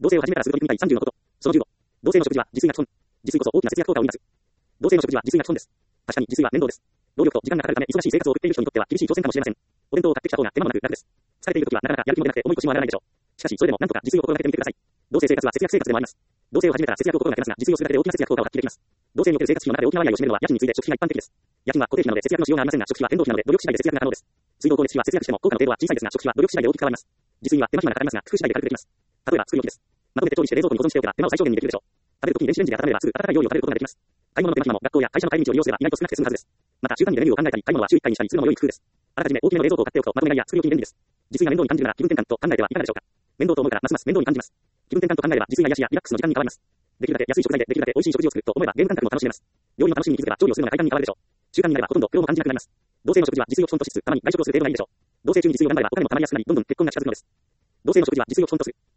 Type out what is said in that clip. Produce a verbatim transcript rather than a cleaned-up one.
同性を始めたらすぐ取り組みたいさんじゅうのこと。そのじゅうご。同性の食事は自炊が基本。自炊こそ大きな節約効果を生み出す。同性の食事は自炊が基本です。確かに自炊は面倒です。労力と時間がかかるため忙しい生活を送っている人にとっては厳しい挑戦かもしれません。お弁当を買ってきた方が手間もなく楽です。疲れている時はなかなかやる気も出なくて重い腰も上がらないでしょう。しかしそれでもなんとか自炊を心がけてみてください。同性生活は節約生活でもあります。同性を始めたら節約を心がけますが、自炊をするだけで大きな節約効果を発揮できます。同性における生活費の中で大きな割合を占めるのは家賃に次いで食費が一般的です。家賃は固定費なので節約のしようがありませんが、食費は変動費なので努力次第で節約が可能です。水道光熱費は節約しても効果の程度は小さいですが、食費は努力次第で大きく変わります。自炊には手間暇がかかりますが、工夫次第で軽くできます。例えば作り置きです。まとめて調理して冷蔵庫に保存しておけば手間を最小限にできるでしょう。食べる時に電子レンジで温めればすぐ温かい料理を食べることができます。買い物の手間暇も学校や会社の帰り道を利用すれば意外と少なくて済むはずです。また、習慣にメニューを考えたり、買い物は週いっかいにしたりするのも良い工夫です。あらかじめ大きめの冷蔵庫を買っておくとまとめ買いや作り置きに便利です。自炊が面倒に感じるなら気分転換と考えてはいかがでしょうか。面倒と思うからますます面倒に感じます。気分転換と考えれば自炊が癒しやリラックスの時間に変わります。できるだけ安い食材でできるだけ美味しい食事を作ると思えばゲーム感覚も楽しめます。料理の楽しみに気づけば調理をするのが快感に変わるでしょう。習慣になればほとんど苦労も感じなくなります。同性の食事は自炊を基本としつつ、たまに外食をする程度がいいでしょう。同性中に自炊を頑張ればお金も貯まりやすくなり、どんどん結婚が近づくのです。同性の食事は自炊を基本とする。